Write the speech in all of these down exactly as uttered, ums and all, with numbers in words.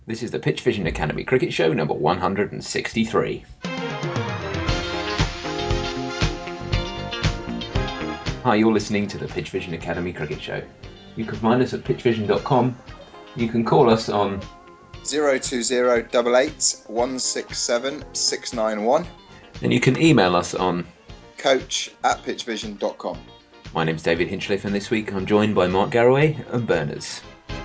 This is the Pitch Vision Academy Cricket Show number one hundred sixty-three. Hi, you're listening to the Pitch Vision Academy Cricket Show. You can find us at pitch vision dot com. You can call us on zero two zero eight eight one six seven six nine one. And you can email us on coach at pitch vision dot com. My name's David Hinchliffe, and this week I'm joined by Mark Garraway and Berners.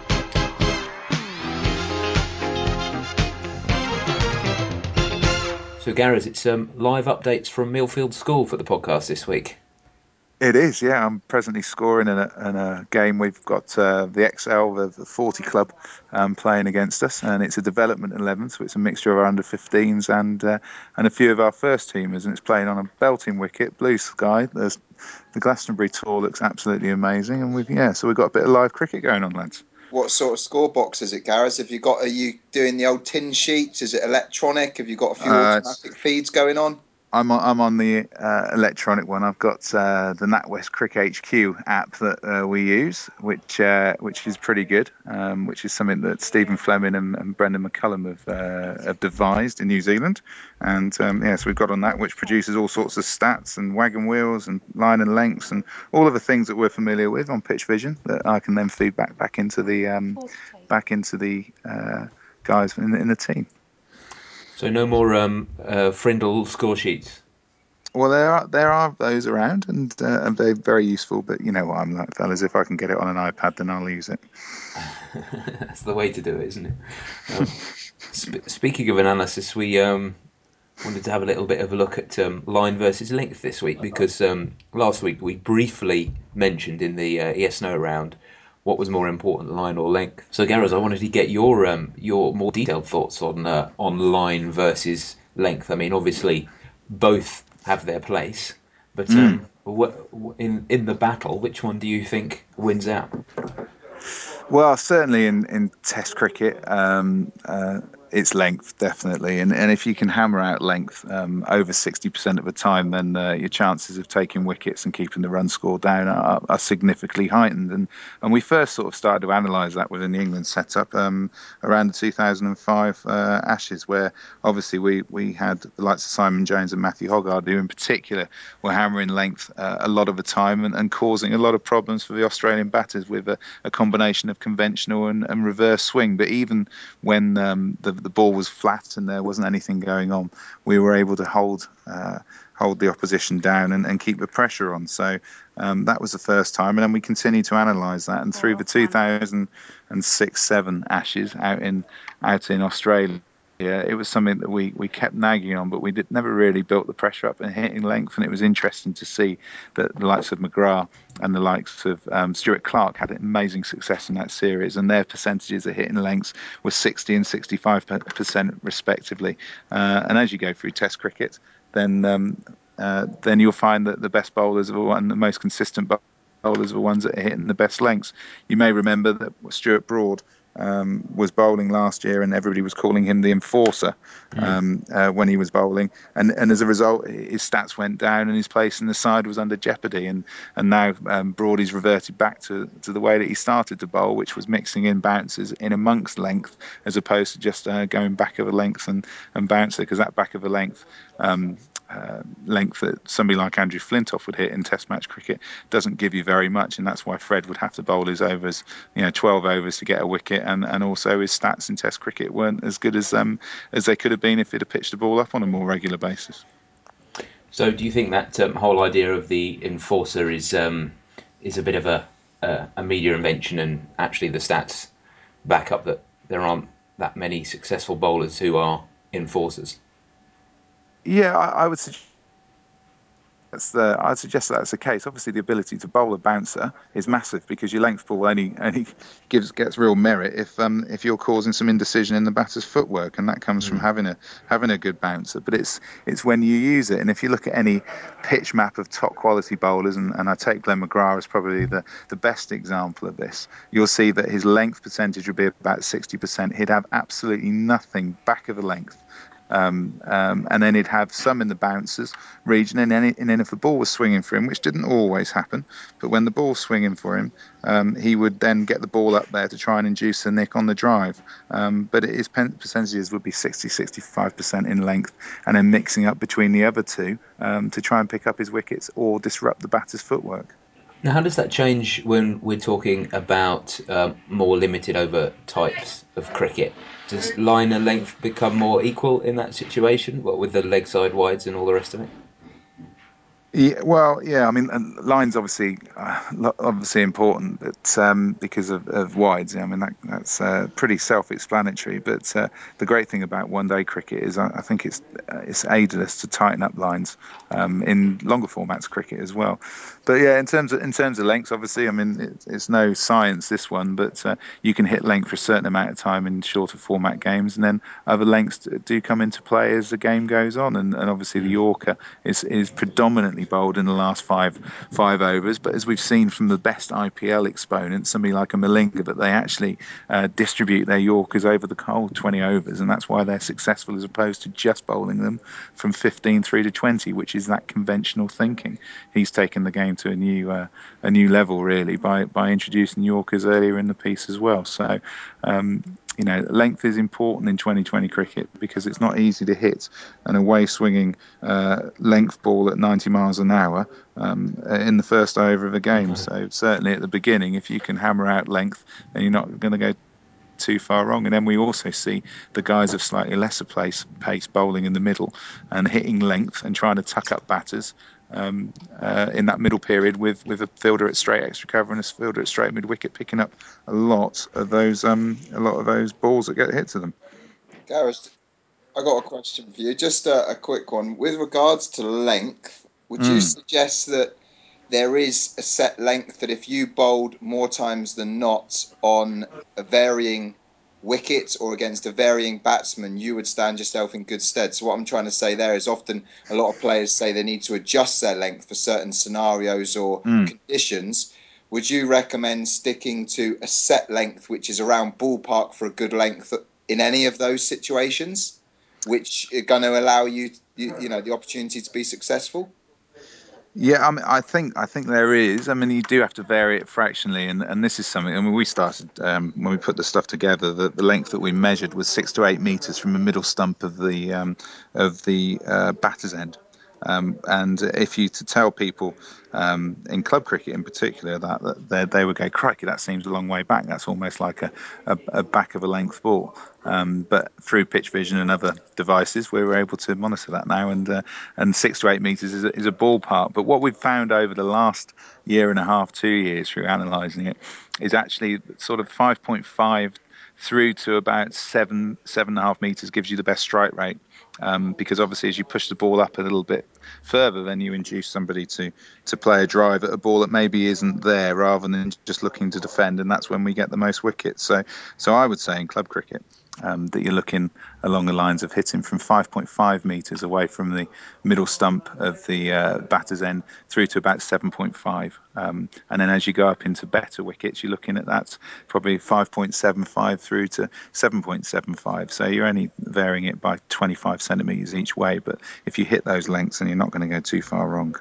So, Garrers, it's um, live updates from Millfield School for the podcast this week. It is, yeah. I'm presently scoring in a, in a game. We've got uh, the X L, the, the forty club, um, playing against us, and it's a development eleven, so it's a mixture of our under fifteens and uh, and a few of our first teamers, and it's playing on a belting wicket, blue sky. There's the Glastonbury tour looks absolutely amazing, and we've yeah, so we've got a bit of live cricket going on, lads. What sort of score box is it, Gareth? Have you got? Are you doing the old tin sheets? Is it electronic? Have you got a few Uh, automatic feeds going on? I'm on, I'm on the uh, electronic one. I've got uh, the NatWest Cricket H Q app that uh, we use, which uh, which is pretty good. Um, which is something that Stephen Fleming and, and Brendan McCullum have uh, have devised in New Zealand. And um, yeah, so we've got on that, which produces all sorts of stats and wagon wheels and line and lengths and all of the things that we're familiar with on Pitch Vision that I can then feed back back into the um, back into the uh, guys in, in the team. So no more um, uh, Frindle score sheets? Well, there are there are those around, and uh, they're very useful. But you know what I'm like, fellas. If I can get it on an iPad, then I'll use it. That's the way to do it, isn't it? Um, sp- speaking of analysis, we um, wanted to have a little bit of a look at um, line versus length this week, because um, last week we briefly mentioned in the uh, E S N O round what was more important, line or length. So, Gareth, I wanted to get your um, your more detailed thoughts on uh, on line versus length. I mean, obviously, both have their place, but um, mm. in in the battle, which one do you think wins out? Well, certainly in, in Test cricket, um, uh, it's length, definitely. And and if you can hammer out length um, over sixty percent of the time, then uh, your chances of taking wickets and keeping the run score down are, are significantly heightened. And and we first sort of started to analyse that within the England setup um, around the two thousand five uh, Ashes, where obviously we, we had the likes of Simon Jones and Matthew Hoggard, who in particular were hammering length uh, a lot of the time and, and causing a lot of problems for the Australian batters with a, a combination of conventional and, and reverse swing. But even when um, the, the ball was flat and there wasn't anything going on, we were able to hold uh, hold the opposition down and, and keep the pressure on. So um, that was the first time, and then we continued to analyse that. And through the two thousand six seven Ashes out in out in Australia, yeah, it was something that we, we kept nagging on, but we did never really built the pressure up and hitting length. And it was interesting to see that the likes of McGrath and the likes of um, Stuart Clark had amazing success in that series, and their percentages of hitting lengths were sixty and sixty-five percent respectively. Uh, and as you go through Test cricket, then um, uh, then you'll find that the best bowlers are the one, the most consistent bowlers are the ones that are hitting the best lengths. You may remember that Stuart Broad Um, was bowling last year, and everybody was calling him the enforcer um, uh, when he was bowling, and and as a result, his stats went down, and his place in the side was under jeopardy. And and now um, Broadie's reverted back to to the way that he started to bowl, which was mixing in bounces in amongst length, as opposed to just uh, going back of a length and and bouncer, because that back of a length. Um, uh, length that somebody like Andrew Flintoff would hit in Test match cricket doesn't give you very much, and that's why Fred would have to bowl his overs, you know, twelve overs to get a wicket, and, and also his stats in Test cricket weren't as good as um as they could have been if he'd have pitched the ball up on a more regular basis. So, do you think that um, whole idea of the enforcer is um, is a bit of a uh, a media invention, and actually the stats back up that there aren't that many successful bowlers who are enforcers? Yeah, I, I would suggest That's the, I'd suggest that that's the case. Obviously, the ability to bowl a bouncer is massive, because your length ball only only gives gets real merit if um if you're causing some indecision in the batter's footwork, and that comes mm. from having a having a good bouncer. But it's it's when you use it, and if you look at any pitch map of top quality bowlers, and, and I take Glenn McGrath as probably the the best example of this, you'll see that his length percentage would be about sixty percent. He'd have absolutely nothing back of the length. Um, um, and then he'd have some in the bouncers region, and then, and then if the ball was swinging for him, which didn't always happen, but when the ball was swinging for him, um, he would then get the ball up there to try and induce a nick on the drive. Um, but his percentages would be sixty, sixty-five percent in length, and then mixing up between the other two um, to try and pick up his wickets or disrupt the batter's footwork. Now, how does that change when we're talking about um, more limited over types of cricket? Does line and length become more equal in that situation? What with the leg side wides and all the rest of it? Yeah, well, yeah. I mean, and lines obviously, uh, lo- obviously important, but um, because of, of wides, yeah, I mean that that's uh, pretty self-explanatory. But uh, the great thing about one-day cricket is, I, I think it's uh, it's aided us to tighten up lines um, in longer formats cricket as well. But yeah, in terms of in terms of lengths, obviously, I mean it's, it's no science this one, but uh, you can hit length for a certain amount of time in shorter format games, and then other lengths do come into play as the game goes on, and, and obviously the Yorker is is predominantly bowled in the last five five overs. But as we've seen from the best I P L exponents, somebody like a Malinga, that they actually uh, distribute their Yorkers over the whole twenty overs, and that's why they're successful as opposed to just bowling them from fifteen through to twenty, which is that conventional thinking. He's taken the game to a new uh, a new level really by by introducing Yorkers earlier in the piece as well. So. Um, you know, length is important in twenty twenty cricket because it's not easy to hit an away swinging uh, length ball at ninety miles an hour um, in the first over of a game. So certainly at the beginning, if you can hammer out length, then you're not going to go too far wrong. And then we also see the guys of slightly lesser pace, pace bowling in the middle and hitting length and trying to tuck up batters um, uh, in that middle period with with a fielder at straight extra cover and a fielder at straight mid wicket, picking up a lot of those um, a lot of those balls that get hit to them. Gareth, I got a question for you. Just a, a quick one. With regards to length, would you Mm. suggest that there is a set length that if you bowled more times than not on a varying wicket or against a varying batsman, you would stand yourself in good stead? So what I'm trying to say there is often a lot of players say they need to adjust their length for certain scenarios or Mm. conditions. Would you recommend sticking to a set length, which is around ballpark for a good length in any of those situations, which are going to allow you, you, you know, the opportunity to be successful? Yeah, I mean, I think I think there is. I mean, you do have to vary it fractionally, and, and this is something. I mean, we started um, when we put the stuff together. The, the length that we measured was six to eight meters from the middle stump of the um, of the uh, batter's end. Um, and if you to tell people um, in club cricket in particular that, that they, they would go, crikey, that seems a long way back. That's almost like a, a, a back of a length ball. Um, but through pitch vision and other devices, we were able to monitor that now, and uh, and six to eight meters is a, is a ballpark. But what we've found over the last year and a half, two years through analysing it, is actually sort of five point five through to about seven, seven and a half meters gives you the best strike rate. Um, because obviously, as you push the ball up a little bit further, then you induce somebody to to play a drive at a ball that maybe isn't there, rather than just looking to defend, and that's when we get the most wickets. So, so I would say in club cricket um, that you're looking along the lines of hitting from five point five metres away from the middle stump of the uh, batter's end through to about seven point five. Um, and then as you go up into better wickets, you're looking at that probably five point seven five through to seven point seven five. So you're only varying it by twenty-five centimetres each way. But if you hit those lengths, then you're not going to go too far wrong.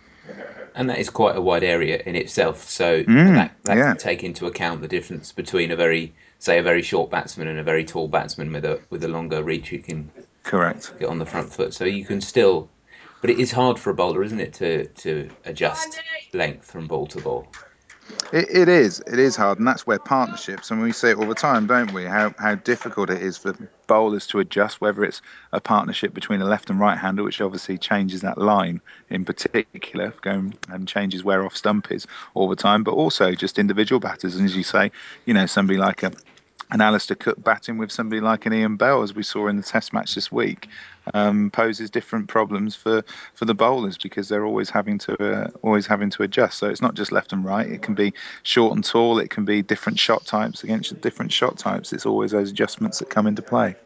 And that is quite a wide area in itself. So Mm, that that yeah, can take into account the difference between a very, say, a very short batsman and a very tall batsman with a with a longer reach who can correct. get on the front foot. So you can still, but it is hard for a bowler, isn't it, to to adjust length from ball to ball. It, it is. It is hard, and that's where partnerships, and we say it all the time, don't we? How how difficult it is for bowlers to adjust, whether it's a partnership between a left and right hander, which obviously changes that line in particular, going and changes where off stump is all the time, but also just individual batters, and as you say, you know, somebody like a and Alistair Cook batting with somebody like an Ian Bell, as we saw in the Test match this week, um, poses different problems for, for the bowlers because they're always having to uh, always having to adjust. So it's not just left and right; it can be short and tall. It can be different shot types against different shot types. It's always those adjustments that come into play.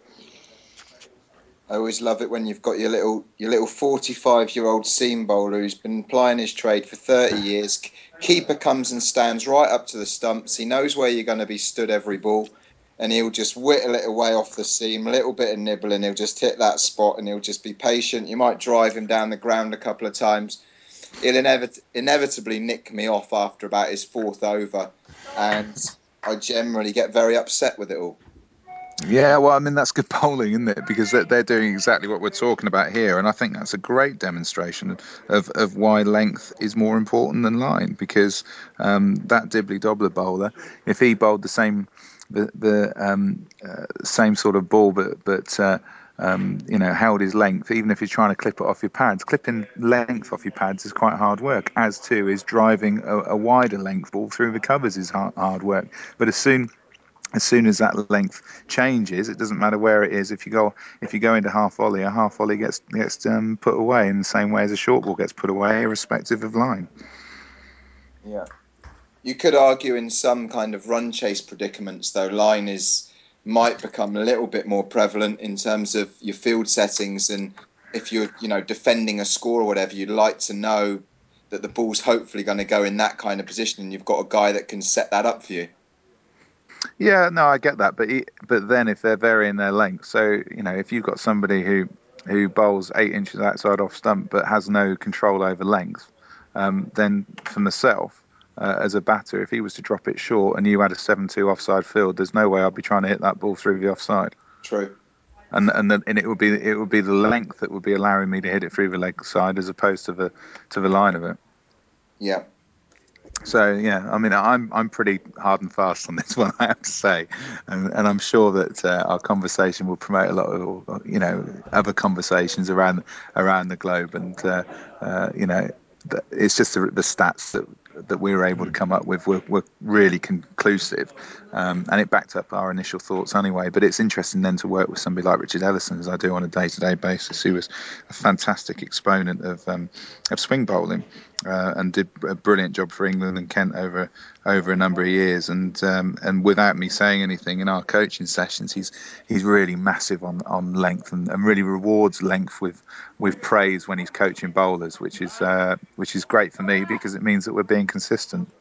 I always love it when you've got your little your little forty-five year old seam bowler who's been plying his trade for thirty years. Keeper comes and stands right up to the stumps. He knows where you're going to be stood every ball. and he'll just whittle it away off the seam, a little bit of nibbling, he'll just hit that spot and he'll just be patient. You might drive him down the ground a couple of times. He'll inevit- inevitably nick me off after about his fourth over, and I generally get very upset with it all. Yeah, well, I mean, that's good bowling, isn't it? Because they're, they're doing exactly what we're talking about here. And I think that's a great demonstration of, of why length is more important than line. Because um, that dibbly-dobbler bowler, if he bowled the same the, the um, uh, same sort of ball, but, but uh, um, you know, held his length, even if you're trying to clip it off your pads, clipping length off your pads is quite hard work, as too is driving a, a wider length ball through the covers is hard, hard work. But as soon As soon as that length changes, it doesn't matter where it is. If you go, if you go into half volley, a half volley gets gets um, put away in the same way as a short ball gets put away, irrespective of line. Yeah, you could argue in some kind of run chase predicaments, though, line is might become a little bit more prevalent in terms of your field settings, and if you're you know defending a score or whatever, you'd like to know that the ball's hopefully going to go in that kind of position, and you've got a guy that can set that up for you. Yeah, no, I get that, but he, but then if they're varying their length, so you know, if you've got somebody who who bowls eight inches outside off stump but has no control over length, um, then for myself uh, as a batter, if he was to drop it short and you had a seven two offside field, there's no way I'd be trying to hit that ball through the offside. True. And and then and it would be it would be the length that would be allowing me to hit it through the leg side as opposed to the to the line of it. Yeah. So yeah, I mean, I'm I'm pretty hard and fast on this one, I have to say, and, and I'm sure that uh, our conversation will promote a lot of you know other conversations around around the globe, and uh, uh, you know, it's just the, the stats that that we were able to come up with were, were really conclusive, um, and it backed up our initial thoughts anyway. But it's interesting then to work with somebody like Richard Ellison, as I do on a day-to-day basis, who was a fantastic exponent of um, of swing bowling. Uh, and did a brilliant job for England and Kent over over a number of years. And um, and without me saying anything, in our coaching sessions, he's he's really massive on, on length and, and really rewards length with with praise when he's coaching bowlers, which is uh, which is great for me because it means that we're being consistent.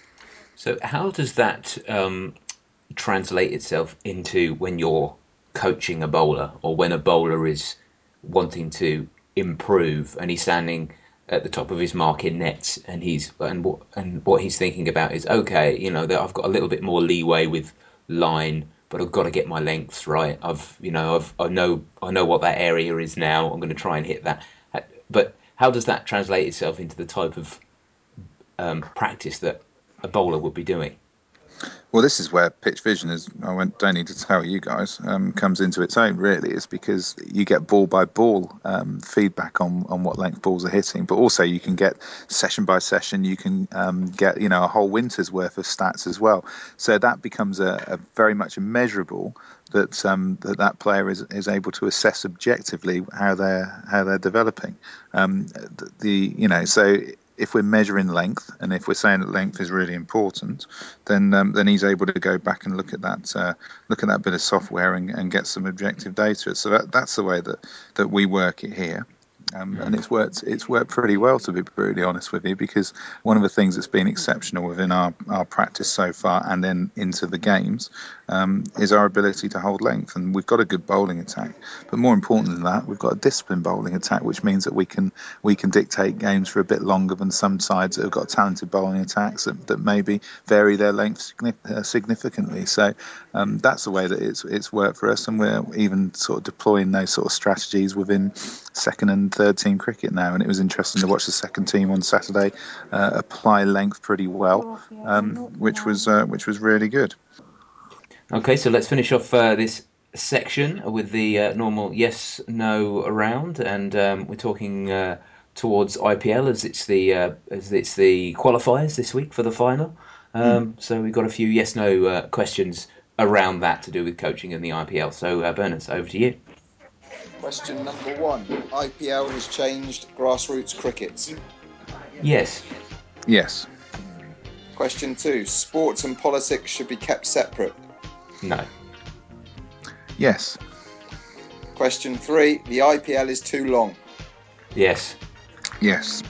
So how does that um, translate itself into when you're coaching a bowler, or when a bowler is wanting to improve and he's standing at the top of his mark in nets, and he's and what and what he's thinking about is, okay, you know, that I've got a little bit more leeway with line, but I've got to get my lengths right. I've you know I've I know I know what that area is now. I'm going to try and hit that. But how does that translate itself into the type of um, practice that a bowler would be doing? Well, this is where pitch vision is. I won't, don't need to tell you guys. Um, comes into its own. Really, is because you get ball by ball um, feedback on, on what length balls are hitting, but also you can get session by session. You can um, get you know a whole winter's worth of stats as well. So that becomes a, a very much a measurable that um, that that player is, is able to assess objectively how they're how they're developing. Um, the, the you know so. If we're measuring length, and if we're saying that length is really important, then um, then he's able to go back and look at that uh, look at that bit of software and, and get some objective data. So that, that's the way that, that we work it here. Um, and it's worked. It's worked pretty well, to be brutally honest with you, because one of the things that's been exceptional within our, our practice so far, and then into the games, um, is our ability to hold length. And we've got a good bowling attack, but more important than that, we've got a disciplined bowling attack, which means that we can we can dictate games for a bit longer than some sides that have got talented bowling attacks that, that maybe vary their length significantly. So um, that's the way that it's it's worked for us, and we're even sort of deploying those sort of strategies within second and third team cricket now. And it was interesting to watch the second team on Saturday uh, apply length pretty well, um, which was uh, which was really good. Okay, so let's finish off uh, this section with the uh, normal yes no round, and um, we're talking uh, towards I P L as it's the uh, as it's the qualifiers this week for the final. Um, mm. So we've got a few yes no uh, questions around that to do with coaching in the I P L. So uh, Bernard, over to you. Question number one: I P L has changed grassroots cricket. Yes. Yes. Question two: sports and politics should be kept separate. No. Yes. Question three: the I P L is too long. Yes. Yes.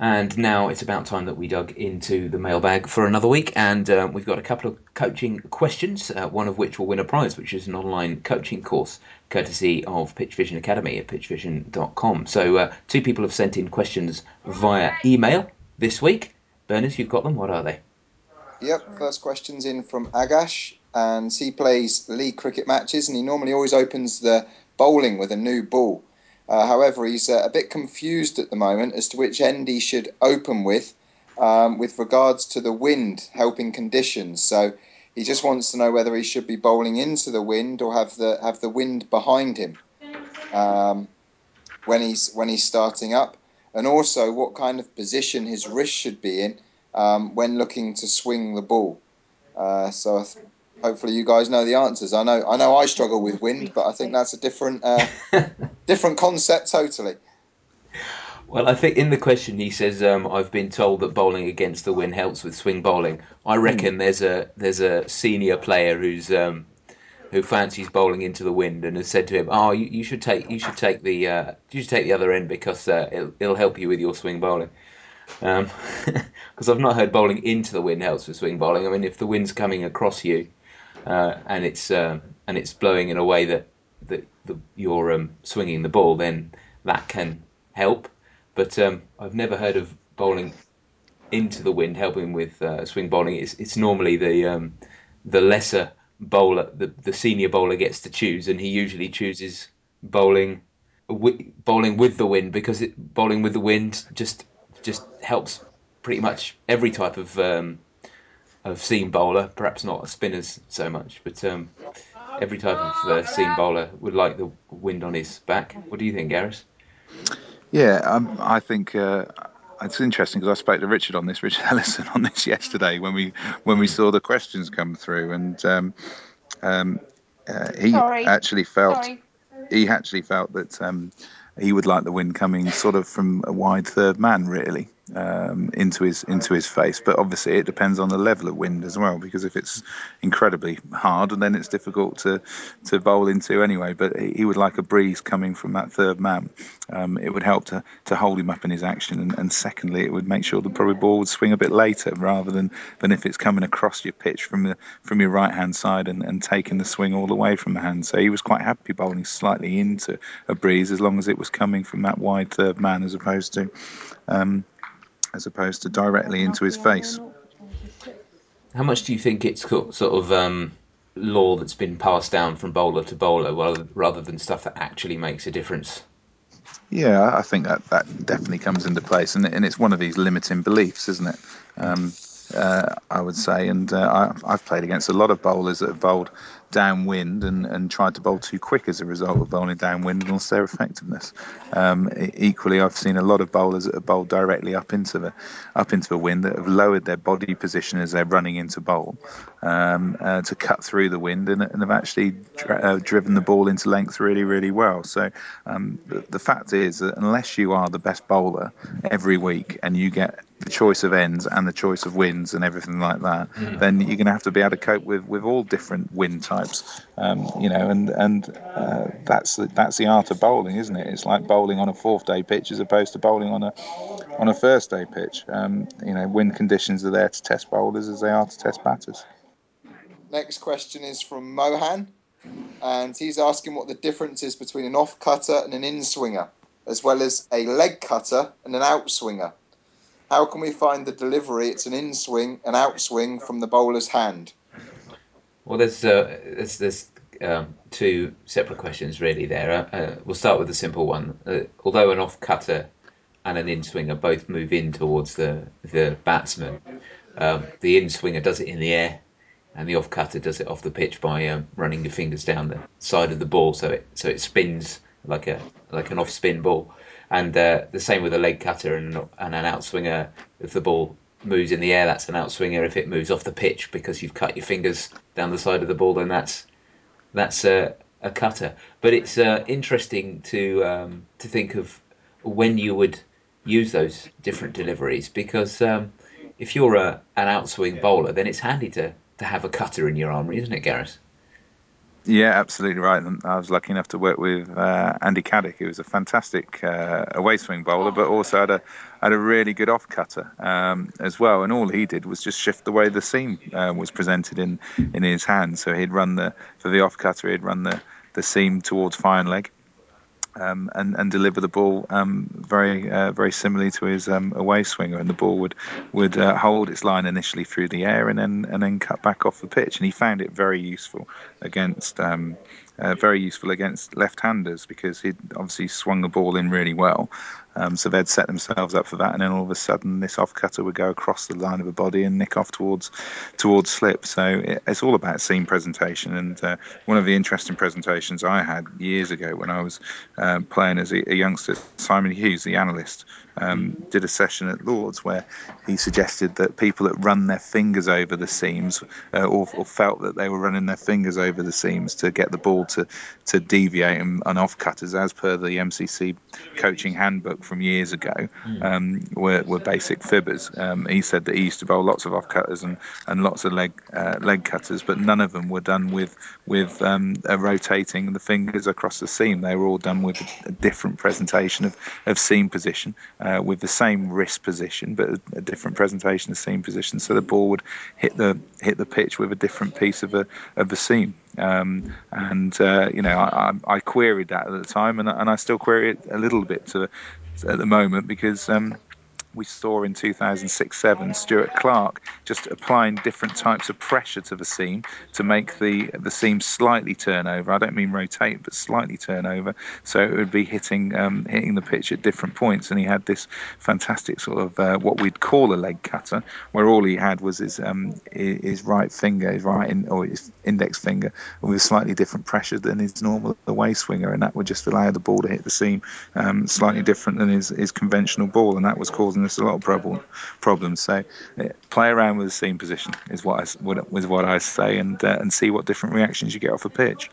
And now it's about time that we dug into the mailbag for another week. And uh, we've got a couple of coaching questions, uh, one of which will win a prize, which is an online coaching course courtesy of Pitch Vision Academy at pitch vision dot com. So uh, two people have sent in questions via email this week. Berners, you've got them. What are they? Yep, first question's in from Agash, and he plays league cricket matches, and he normally always opens the bowling with a new ball. Uh, however, he's uh, a bit confused at the moment as to which end he should open with, um, with regards to the wind helping conditions. So he just wants to know whether he should be bowling into the wind or have the have the wind behind him um, when he's when he's starting up, and also what kind of position his wrist should be in um, when looking to swing the ball. Uh, so hopefully you guys know the answers. I know I know I struggle with wind, but I think that's a different uh, different concept totally. Well, I think in the question he says, um, "I've been told that bowling against the wind helps with swing bowling." I reckon there's a there's a senior player who's um, who fancies bowling into the wind and has said to him, "Oh, you, you should take you should take the uh, you should take the other end because uh, it'll, it'll help you with your swing bowling." Um, because I've not heard bowling into the wind helps with swing bowling. I mean, if the wind's coming across you uh, and it's um, and it's blowing in a way that that, that you're um, swinging the ball, then that can help. But um, I've never heard of bowling into the wind helping with uh, swing bowling. It's it's normally the um, the lesser bowler, the the senior bowler gets to choose, and he usually chooses bowling wi- bowling with the wind because it, bowling with the wind just just helps pretty much every type of um, of seam bowler. Perhaps not spinners so much, but um, every type of uh, seam bowler would like the wind on his back. What do you think, Gareth? Yeah, um, I think uh, it's interesting because I spoke to Richard on this, Richard Ellison on this yesterday when we when we saw the questions come through, and um, um, uh, he Sorry. actually felt Sorry. he actually felt that um, he would like the wind coming sort of from a wide third man, really, um, into his into his face. But obviously, it depends on the level of wind as well, because if it's incredibly hard, and then it's difficult to to bowl into anyway. But he he would like a breeze coming from that third man. Um, it would help to, to hold him up in his action, and, and secondly, it would make sure the probably ball would swing a bit later rather than, than if it's coming across your pitch from the from your right hand side and, and taking the swing all the way from the hand. So he was quite happy bowling slightly into a breeze as long as it was coming from that wide third man as opposed to um, as opposed to directly into his face. How much do you think it's co- sort of um, law that's been passed down from bowler to bowler, rather rather than stuff that actually makes a difference? Yeah, I think that, that definitely comes into place, and, and it's one of these limiting beliefs, isn't it? Um, uh, I would say, and uh, I, I've played against a lot of bowlers that have bowled downwind and, and tried to bowl too quick as a result of bowling downwind and lost their effectiveness. Um, e- equally, I've seen a lot of bowlers that have bowled directly up into the up into the wind that have lowered their body position as they're running into bowl um, uh, to cut through the wind and, and have actually dr- uh, driven the ball into length really, really well. So um, the, the fact is that unless you are the best bowler every week and you get the choice of ends and the choice of winds and everything like that, Mm. then you're going to have to be able to cope with, with all different wind types, um, you know, and and uh, that's the, that's the art of bowling, isn't it? It's like bowling on a fourth day pitch as opposed to bowling on a on a first day pitch. Um, you know, wind conditions are there to test bowlers as they are to test batters. Next question is from Mohan, and he's asking what the difference is between an off cutter and an in swinger, as well as a leg cutter and an out swinger. How can we find the delivery? It's an in swing, an out swing from the bowler's hand. Well, there's uh, there's, there's um, two separate questions really there. Uh, uh, we'll start with the simple one. Uh, although an off cutter and an in swinger both move in towards the the batsman, um, the in swinger does it in the air, and the off cutter does it off the pitch by um, running your fingers down the side of the ball, so it so it spins like a like an off spin ball. And uh, the same with a leg cutter and, and an out swinger. If the ball moves in the air, that's an out swinger. If it moves off the pitch because you've cut your fingers down the side of the ball, then that's that's a, a cutter. But it's uh, interesting to um, to think of when you would use those different deliveries because um, if you're a, an outswing bowler, then it's handy to, to have a cutter in your armory, isn't it, Gareth? Yeah, absolutely right. And I was lucky enough to work with uh, Andy Caddick, who was a fantastic uh, away swing bowler, but also had a had a really good off cutter um, as well. And all he did was just shift the way the seam uh, was presented in in his hand. So he'd run the for the off cutter, he'd run the the seam towards fine leg. Um, and, and deliver the ball um, very uh, very similarly to his um, away swinger, and the ball would would uh, hold its line initially through the air and then and then cut back off the pitch. And he found it very useful against um, uh, very useful against left-handers because he'd obviously swung the ball in really well. Um, so they'd set themselves up for that, and then all of a sudden this off cutter would go across the line of a body and nick off towards towards slip. So it, it's all about seam presentation. And uh, one of the interesting presentations I had years ago when I was um, playing as a, a youngster, Simon Hughes, the analyst, um, did a session at Lords where he suggested that people that run their fingers over the seams uh, or, or felt that they were running their fingers over the seams to get the ball to to deviate and, and off cutters, as per the M C C coaching handbook from years ago, um, were, were basic fibbers. Um, he said that he used to bowl lots of off cutters and, and lots of leg uh, leg cutters, but none of them were done with with um, uh, rotating the fingers across the seam. They were all done with a, a different presentation of, of seam position, uh, with the same wrist position, but a, a different presentation of seam position. So the ball would hit the hit the pitch with a different piece of a of the seam. Um, and uh, you know, I, I, I queried that at the time, and, and I still query it a little bit to, at the moment because. Um, we saw in two thousand six seven Stuart Clark just applying different types of pressure to the seam to make the the seam slightly turn over. I don't mean rotate, but slightly turn over, so it would be hitting um, hitting the pitch at different points. And he had this fantastic sort of uh, what we'd call a leg cutter, where all he had was his um, his right finger, his right in, or his index finger, with slightly different pressure than his normal away swinger, and that would just allow the ball to hit the seam um, slightly different than his, his conventional ball, and that was causing us a lot of problem, problems. So uh, play around with the seam position is what I what, was what I say, and uh, and see what different reactions you get off a pitch.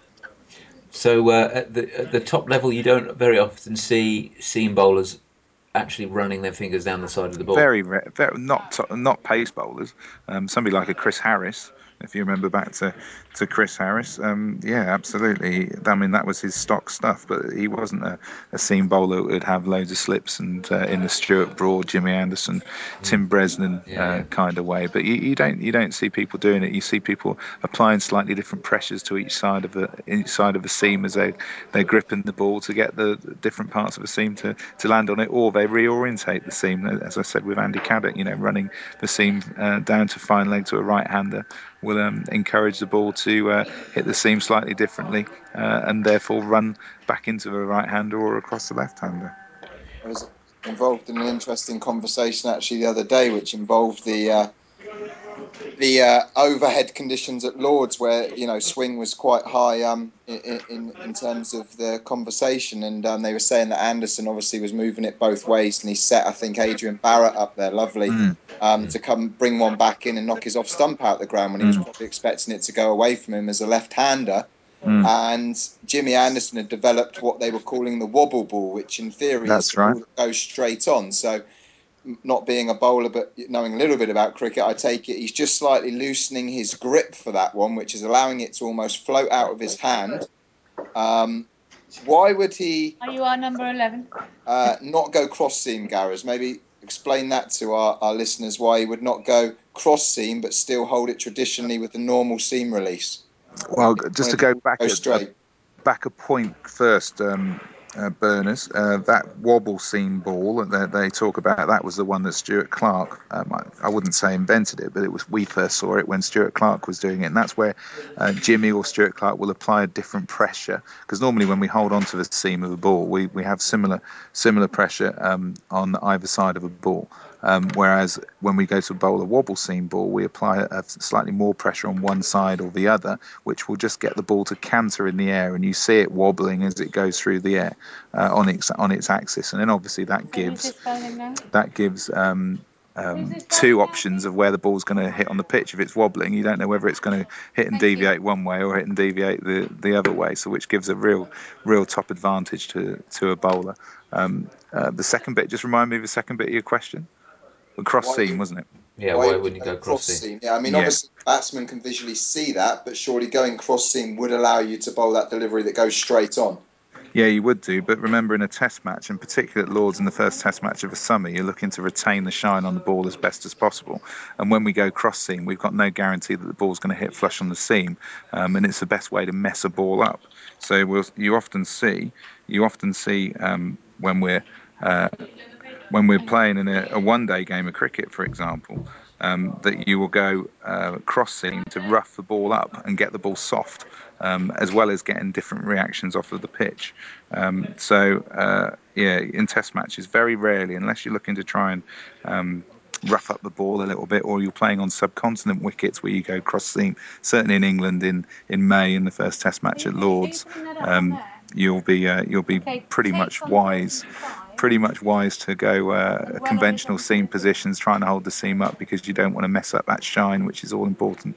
So uh, at the at the top level, you don't very often see seam bowlers actually running their fingers down the side of the ball. Very, very not not pace bowlers. Um, somebody like a Chris Harris, if you remember back to, to Chris Harris, um, yeah, absolutely. I mean, that was his stock stuff, but he wasn't a, a seam bowler who would have loads of slips and uh, in the Stuart Broad, Jimmy Anderson, Tim Bresnan Yeah, uh, yeah. kind of way. But you, you don't you don't see people doing it. You see people applying slightly different pressures to each side of the each side of the seam as they they're gripping the ball to get the different parts of the seam to, to land on it, or they reorientate the seam. As I said with Andy Caddick, you know, running the seam uh, down to fine leg to a right-hander will um, encourage the ball to uh, hit the seam slightly differently uh, and therefore run back into the right-hander or across the left-hander. I was involved in an interesting conversation actually the other day, which involved the uh, the uh, overhead conditions at Lords, where you know swing was quite high um, in, in in terms of the conversation, and um, they were saying that Anderson obviously was moving it both ways, and he set I think Adrian Barrett up there, lovely, Mm. um, to come bring one back in and knock his off stump out the ground when he was Mm. probably expecting it to go away from him as a left-hander. Mm. And Jimmy Anderson had developed what they were calling the wobble ball, which in theory is That's the right. ball that goes straight on. So not being a bowler, but knowing a little bit about cricket, I take it he's just slightly loosening his grip for that one, which is allowing it to almost float out of his hand. Um, why would he? Are you on number eleven? Uh, not go cross seam, Gareth? Maybe explain that to our, our listeners why he would not go cross seam, but still hold it traditionally with the normal seam release. Well, just to go back Go a, a straight. back a point first, um, uh, Burners. Uh, that wobble seam ball that they, they talk about, that was the one that Stuart Clark, um, I, I wouldn't say invented it, but it was we first saw it when Stuart Clark was doing it. And that's where uh, Jimmy or Stuart Clark will apply a different pressure. Because normally when we hold on to the seam of a ball, we, we have similar similar pressure um, on either side of a ball. Um, whereas when we go to bowl a wobble seam ball, we apply a slightly more pressure on one side or the other, which will just get the ball to canter in the air, and you see it wobbling as it goes through the air uh, on its on its axis. And then obviously that gives that gives um, um, two options of where the ball's going to hit on the pitch. If it's wobbling, you don't know whether it's going to hit and deviate one way or hit and deviate the, the other way. So which gives a real real top advantage to to a bowler. Um, uh, the second bit, just remind me of the second bit of your question. Cross Why? seam, wasn't it? Yeah, Why why would you wouldn't you go go cross cross seam? seam? Yeah, I mean, Yeah, obviously, batsmen can visually see that, but surely going cross seam would allow you to bowl that delivery that goes straight on. yeah, you would do. But remember, in a Test match, in particular at Lords in the first Test match of the summer, you're looking to retain the shine on the ball as best as possible. And when we go cross seam, we've got no guarantee that the ball's going to hit flush on the seam, um, and it's the best way to mess a ball up. So we'll, you often see, you often see um, when we're uh, when we're playing in a, a one-day game of cricket, for example, um, that you will go uh, cross-seam to rough the ball up and get the ball soft, um, as well as getting different reactions off of the pitch. Um, so, uh, yeah, in Test matches, very rarely, unless you're looking to try and um, rough up the ball a little bit, or you're playing on subcontinent wickets where you go cross-seam. Certainly in England, in, in May, in the first Test match at Lords, um, you'll be uh, you'll be pretty much wise pretty much wise to go uh, conventional seam positions, trying to hold the seam up because you don't want to mess up that shine, which is all important.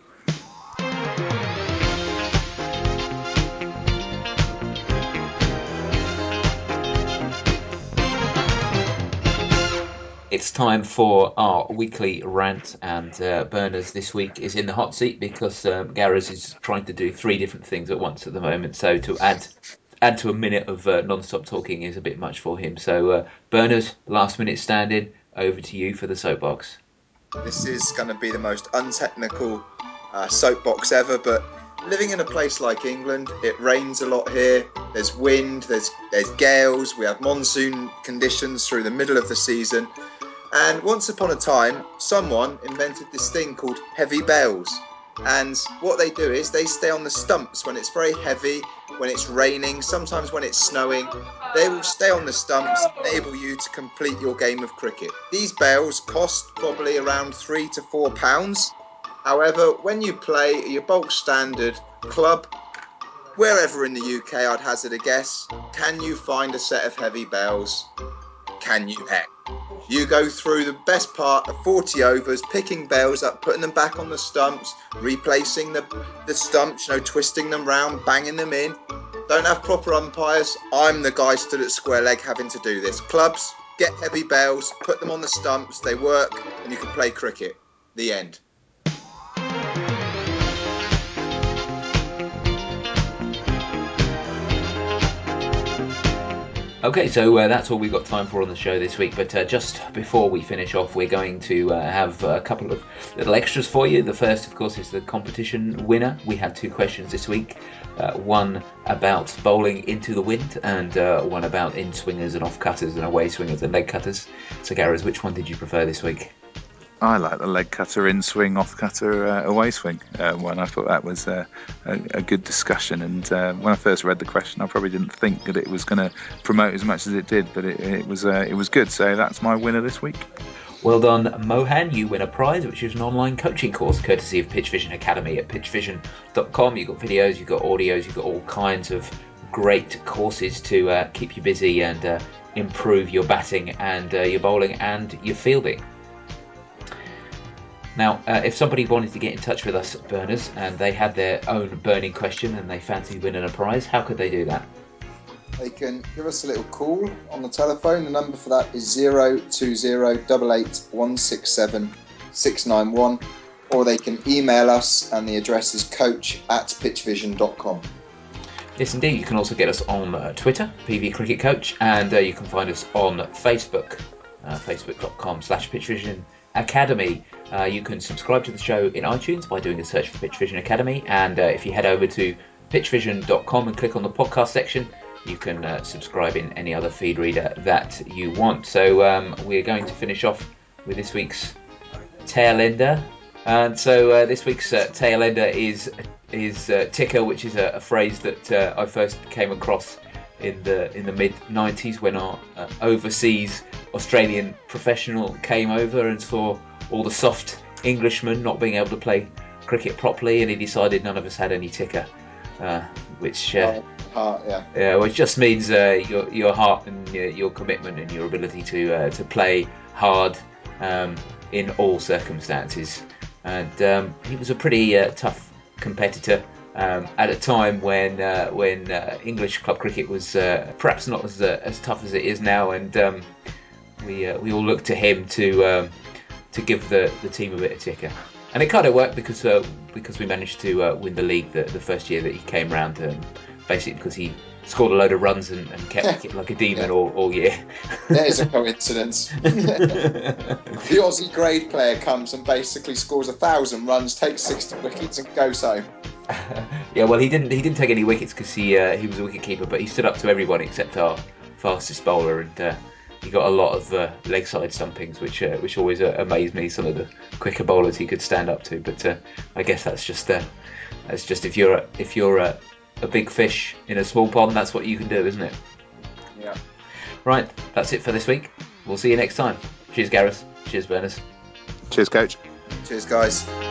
It's time for our weekly rant, and uh, Berners this week is in the hot seat because um, Gareth is trying to do three different things at once at the moment. So to add add to a minute of uh, non-stop talking is a bit much for him. So uh, Berners, last minute stand-in, over to you for the soapbox. This is going to be the most untechnical uh, soapbox ever, but living in a place like England, it rains a lot here. There's wind, there's there's gales, we have monsoon conditions through the middle of the season. And once upon a time, someone invented this thing called heavy bales. And what they do is they stay on the stumps when it's very heavy, when it's raining, sometimes when it's snowing. They will stay on the stumps, enable you to complete your game of cricket. These bales cost probably around three to four pounds. However, when you play your bulk standard club, wherever in the U K, I'd hazard a guess, can you find a set of heavy bales? Can you heck? You go through the best part of forty overs, picking bales up, putting them back on the stumps, replacing the, the stumps, you know, twisting them round, banging them in. Don't have proper umpires. I'm the guy stood at square leg having to do this. Clubs, get heavy bales, put them on the stumps, they work, and you can play cricket. The end. Okay, so uh, that's all we've got time for on the show this week. But uh, just before we finish off, we're going to uh, have a couple of little extras for you. The first, of course, is the competition winner. We had two questions this week. Uh, one about bowling into the wind, and uh, one about in swingers and off cutters and away swingers and leg cutters. So, Gareth, which one did you prefer this week? I like the leg cutter in swing, off cutter uh, away swing uh, one. I thought that was uh, a, a good discussion. And uh, when I first read the question, I probably didn't think that it was going to promote as much as it did, but it, it was uh, it was good. So that's my winner this week. Well done, Mohan. You win a prize, which is an online coaching course courtesy of Pitch Vision Academy at pitch vision dot com. You've got videos, you've got audios, you've got all kinds of great courses to uh, keep you busy and uh, improve your batting and uh, your bowling and your fielding. Now, uh, if somebody wanted to get in touch with us, Burners, and they had their own burning question and they fancy winning a prize, how could they do that? They can give us a little call on the telephone. The number for that is zero two zero eight eight one six seven six nine one, or they can email us, and the address is coach at pitch vision dot com. Yes, indeed. You can also get us on uh, Twitter, P V Cricket Coach, and uh, you can find us on Facebook, uh, facebook dot com slash pitch vision academy. Uh, you can subscribe to the show in iTunes by doing a search for Pitch Vision Academy, and uh, if you head over to pitch vision dot com and click on the podcast section, you can uh, subscribe in any other feed reader that you want. So um, we're going to finish off with this week's tail ender. And so uh, this week's uh, tail ender is is uh, ticker, which is a, a phrase that uh, I first came across in the in the mid nineties when our uh, overseas Australian professional came over and saw all the soft Englishmen not being able to play cricket properly, and he decided none of us had any ticker, uh, which uh, Uh, yeah. yeah, which just means uh, your your heart and your, your commitment and your ability to uh, to play hard um, in all circumstances. And um, he was a pretty uh, tough competitor um, at a time when uh, when uh, English club cricket was uh, perhaps not as uh, as tough as it is now, and um, we uh, we all look to him to um, to give the, the team a bit of ticker. And it kind of worked because uh, because we managed to uh, win the league the, the first year that he came round, um, basically because he scored a load of runs and, and kept it like a demon Yeah. all, all year. There's a coincidence. The Aussie grade player comes and basically scores a thousand runs, takes sixty wickets, and goes home. Yeah, well, he didn't he didn't take any wickets because he uh, he was a wicket keeper, but he stood up to everyone except our fastest bowler, and uh, he got a lot of uh, leg side stumpings, which uh, which always uh, amazed me. Some of the quicker bowlers he could stand up to, but uh, I guess that's just uh, that's just if you're a, if you're a, a big fish in a small pond, that's what you can do, isn't it? Yeah. Right, that's it for this week. We'll see you next time. Cheers, Gareth. Cheers, Berners. Cheers, coach. Cheers, guys.